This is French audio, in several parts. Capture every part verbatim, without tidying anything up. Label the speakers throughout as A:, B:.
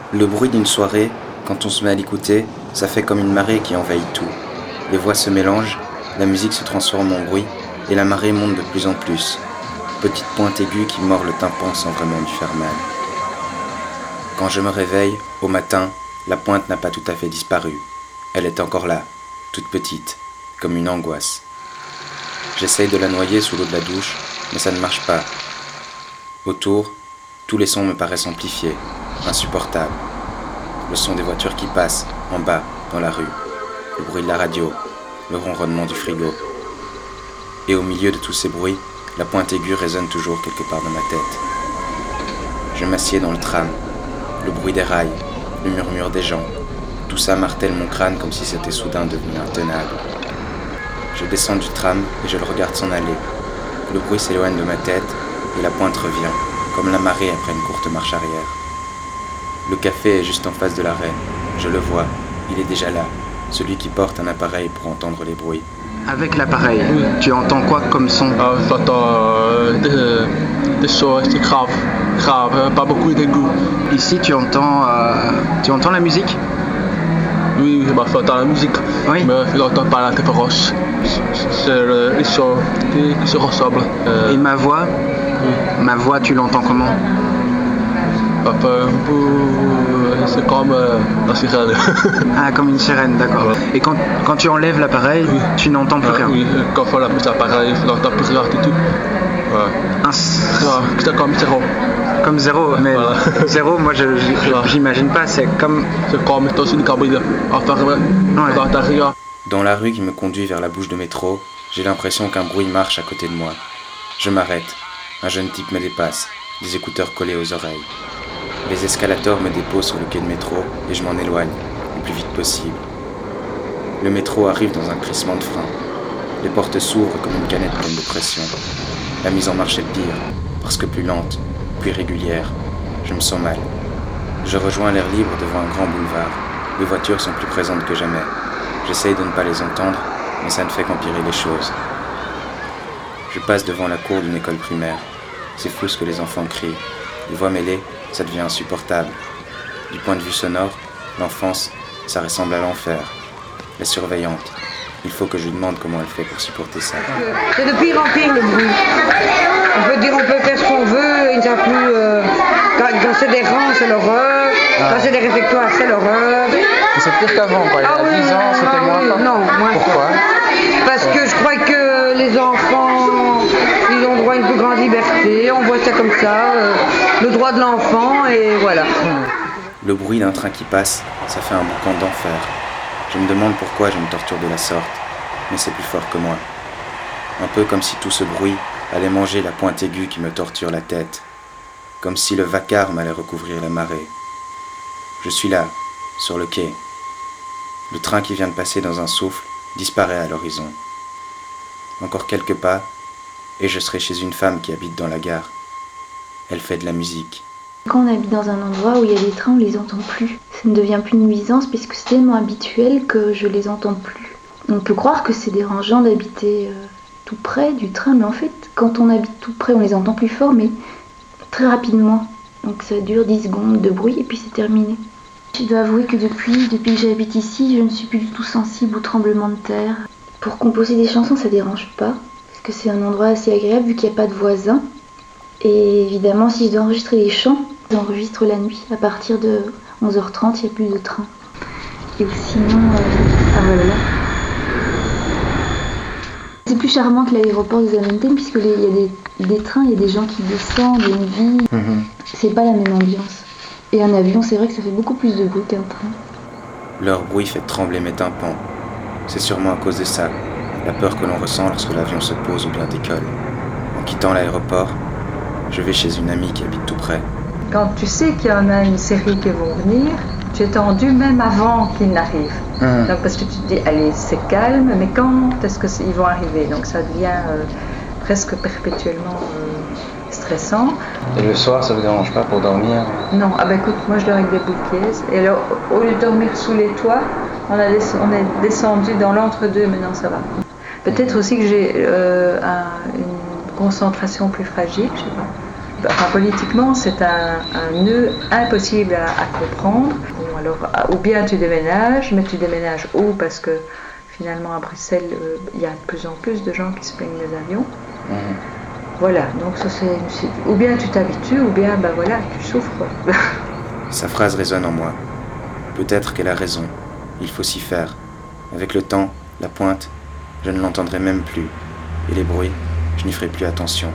A: Le bruit d'une soirée, quand on se met à l'écouter, ça fait comme une marée qui envahit tout. Les voix se mélangent, la musique se transforme en bruit, et la marée monte de plus en plus. Petite pointe aiguë qui mord le tympan sans vraiment lui faire mal. Quand je me réveille, au matin, la pointe n'a pas tout à fait disparu. Elle est encore là, toute petite, comme une angoisse. J'essaye de la noyer sous l'eau de la douche, mais ça ne marche pas. Autour, tous les sons me paraissent amplifiés, insupportables. Le son des voitures qui passent, en bas, dans la rue. Le bruit de la radio, le ronronnement du frigo. Et au milieu de tous ces bruits, la pointe aiguë résonne toujours quelque part dans ma tête. Je m'assieds dans le tram, le bruit des rails, le murmure des gens. Tout ça martèle mon crâne comme si c'était soudain devenu intenable. Je descends du tram et je le regarde s'en aller. Le bruit s'éloigne de ma tête et la pointe revient, comme la marée après une courte marche arrière. Le café est juste en face de l'arrêt. Je le vois, il est déjà là, celui qui porte un appareil pour entendre les bruits.
B: Avec l'appareil, oui. Tu entends quoi comme son?
C: Ah, j'entends euh, des, des choses graves, graves, pas beaucoup d'aigus.
B: Ici, tu entends, euh, tu entends la musique?
C: Oui, oui, bah, j'entends la musique,
B: oui.
C: Mais je n'entends pas la différence. C'est euh, les sons qui, qui se ressemblent. Euh,
B: Et ma voix?
C: Oui.
B: Ma voix, tu l'entends comment?
C: C'est comme euh, la sirène.
B: Ah, comme une sirène, d'accord. Ouais. Et quand, quand tu enlèves l'appareil, oui. Tu n'entends plus euh, rien?
C: Oui, quand on enlève l'appareil, je n'entends plus rien du tout. Ouais.
B: Un...
C: C'est comme zéro.
B: Comme zéro, mais voilà. Zéro, moi je, je,
C: voilà.
B: J'imagine pas, c'est comme...
C: C'est comme dans une cabine enfermée dans l'intérieur.
A: Dans la rue qui me conduit vers la bouche de métro, j'ai l'impression qu'un bruit marche à côté de moi. Je m'arrête. Un jeune type me dépasse, des écouteurs collés aux oreilles. Les escalators me déposent sur le quai de métro et je m'en éloigne, le plus vite possible. Le métro arrive dans un crissement de frein. Les portes s'ouvrent comme une canette pleine de pression. La mise en marche est pire, parce que plus lente, plus régulière. Je me sens mal. Je rejoins l'air libre devant un grand boulevard. Les voitures sont plus présentes que jamais. J'essaye de ne pas les entendre, mais ça ne fait qu'empirer les choses. Je passe devant la cour d'une école primaire. C'est fou ce que les enfants crient. Les voix mêlées, ça devient insupportable. Du point de vue sonore, l'enfance, ça ressemble à l'enfer. La surveillante, il faut que je lui demande comment elle fait pour supporter ça.
D: C'est de pire en pire le bruit. On peut dire on peut faire ce qu'on veut, il ne savent plus... Euh, quand, quand c'est des rangs, c'est l'horreur. Ah. Quand c'est des réfectoires, c'est l'horreur.
B: C'est pire qu'avant, quoi. Il y a
D: ah,
B: dix ans, c'était moins fort.
D: Non, moins
B: Pourquoi?
D: Parce que je crois que les enfants, ils ont droit à une plus grande liberté. On voit ça comme ça, euh, le droit de l'enfant, et voilà.
A: Le bruit d'un train qui passe, ça fait un boucan d'enfer. Je me demande pourquoi je me torture de la sorte, mais c'est plus fort que moi. Un peu comme si tout ce bruit allait manger la pointe aiguë qui me torture la tête. Comme si le vacarme allait recouvrir la marée. Je suis là, sur le quai. Le train qui vient de passer dans un souffle disparaît à l'horizon. Encore quelques pas, et je serai chez une femme qui habite dans la gare. Elle fait de la musique.
E: Quand on habite dans un endroit où il y a des trains, on les entend plus. Ça ne devient plus une nuisance puisque c'est tellement habituel que je les entends plus. On peut croire que c'est dérangeant d'habiter euh, tout près du train, mais en fait, quand on habite tout près, on les entend plus fort, mais très rapidement. Donc ça dure dix secondes de bruit et puis c'est terminé. Je dois avouer que depuis, depuis que j'habite ici, je ne suis plus du tout sensible aux tremblements de terre. Pour composer des chansons, ça dérange pas, parce que c'est un endroit assez agréable vu qu'il n'y a pas de voisins. Et évidemment, si je dois enregistrer les chants, j'enregistre la nuit. À partir de onze heures trente, il n'y a plus de train. Et sinon, euh, ah voilà. C'est plus charmant que l'aéroport de Zaventem, puisque il y a des, des trains, il y a des gens qui descendent, il y a une vie. Mm-hmm. C'est pas la même ambiance. Et un avion, c'est vrai que ça fait beaucoup plus de bruit qu'un train.
A: Leur bruit fait trembler mes tympans. C'est sûrement à cause de ça, la peur que l'on ressent lorsque l'avion se pose ou bien décolle. En quittant l'aéroport, je vais chez une amie qui habite tout près.
F: Quand tu sais qu'il y en a une série qui vont venir, tu es tendu même avant qu'ils n'arrivent. Mmh. Donc parce que tu te dis, allez, c'est calme, mais quand est-ce qu'ils vont arriver? Donc ça devient euh, presque perpétuellement euh, stressant.
B: Et le soir, ça vous dérange pas pour dormir?
F: Non, ah ben écoute, moi je dors avec des bouquets. Et alors, au lieu de dormir sous les toits, on, a des, on est descendu dans l'entre-deux, maintenant ça va. Peut-être aussi que j'ai euh, un, une concentration plus fragile, je sais pas. Enfin, politiquement, c'est un, un nœud impossible à, à comprendre. Bon, alors, ou bien tu déménages, mais tu déménages où? Parce que finalement, à Bruxelles, euh, il y a de plus en plus de gens qui se plaignent des avions. Mmh. Voilà, donc ça c'est, c'est... Ou bien tu t'habitues, ou bien, ben voilà, tu souffres.
A: Sa phrase résonne en moi. Peut-être qu'elle a raison. Il faut s'y faire. Avec le temps, la pointe, je ne l'entendrai même plus. Et les bruits, je n'y ferai plus attention.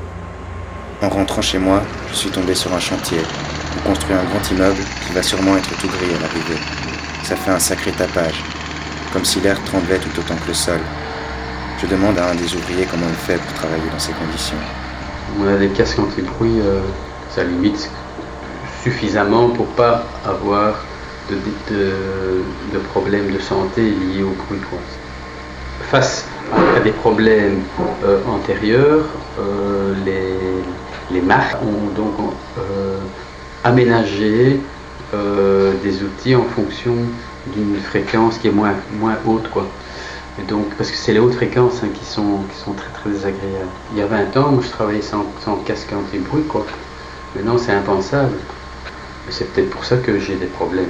A: En rentrant chez moi, je suis tombé sur un chantier. On construit un grand immeuble qui va sûrement être tout gris à l'arrivée. Ça fait un sacré tapage, comme si l'air tremblait tout autant que le sol. Je demande à un des ouvriers comment il fait pour travailler dans ces conditions.
G: On a des casques anti-bruit, euh, ça limite suffisamment pour pas avoir de, de, de problèmes de santé liés au bruit, quoi. Face à des problèmes euh, antérieurs, euh, les, les marques ont donc euh, aménagé euh, des outils en fonction d'une fréquence qui est moins, moins haute, quoi. Et donc, parce que c'est les hautes fréquences hein, qui, sont, qui sont très très désagréables. Il y a vingt ans, moi je travaillais sans, sans casque anti-bruit, quoi. Maintenant c'est impensable. Et c'est peut-être pour ça que j'ai des problèmes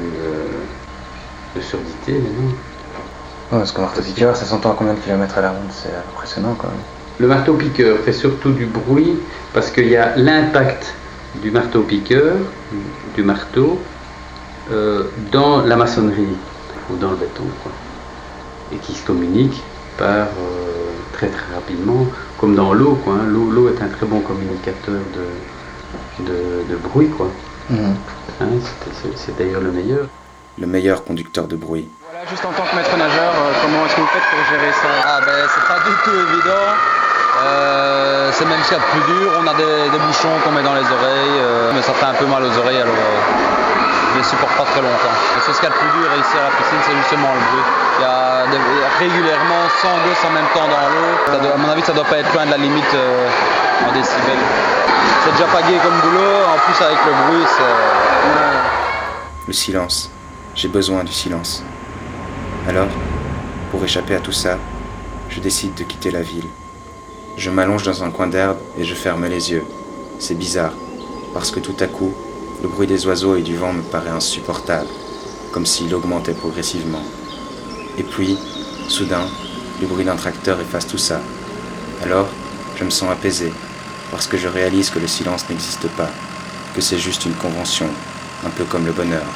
G: de, de surdité maintenant.
B: Ouais, parce qu'un marteau-piqueur, ça s'entend à combien de kilomètres à la ronde? C'est impressionnant quand même.
G: Le marteau-piqueur fait surtout du bruit parce qu'il y a l'impact du marteau-piqueur, du marteau, euh, dans la maçonnerie ou dans le béton, quoi. Et qui se communique par euh, très très rapidement, comme dans l'eau, quoi. Hein. L'eau, l'eau est un très bon communicateur de, de, de bruit, quoi. Mmh. Hein, c'est, c'est, c'est d'ailleurs le meilleur.
A: Le meilleur conducteur de bruit.
B: Voilà, juste en tant que maître nageur, euh, comment est-ce que vous faites pour gérer ça?
H: Ah ben c'est pas du tout évident. Euh, c'est même ce qu'il y a de plus dur. On a des, des bouchons qu'on met dans les oreilles, euh, mais ça fait un peu mal aux oreilles, alors euh, je les supporte pas très longtemps. Et c'est ce qu'il y a de plus dur ici à la piscine, c'est justement le bruit. Il y a des, régulièrement cent gosses en même temps dans l'eau. Ça doit, à mon avis, ça doit pas être loin de la limite euh, en décibels. C'est déjà pas gai comme boulot, en plus avec le bruit, c'est... Ouais.
A: Le silence. J'ai besoin du silence. Alors, pour échapper à tout ça, je décide de quitter la ville. Je m'allonge dans un coin d'herbe et je ferme les yeux. C'est bizarre, parce que tout à coup, le bruit des oiseaux et du vent me paraît insupportable, comme s'il augmentait progressivement. Et puis, soudain, le bruit d'un tracteur efface tout ça. Alors, je me sens apaisé, parce que je réalise que le silence n'existe pas, que c'est juste une convention, un peu comme le bonheur.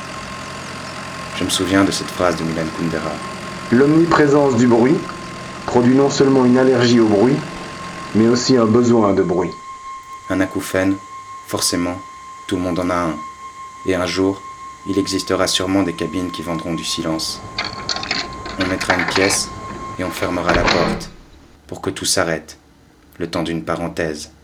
A: Je me souviens de cette phrase de Milan Kundera.
I: L'omniprésence du bruit produit non seulement une allergie au bruit, mais aussi un besoin de bruit.
A: Un acouphène, forcément, tout le monde en a un. Et un jour, il existera sûrement des cabines qui vendront du silence. On mettra une pièce et on fermera la porte pour que tout s'arrête, le temps d'une parenthèse.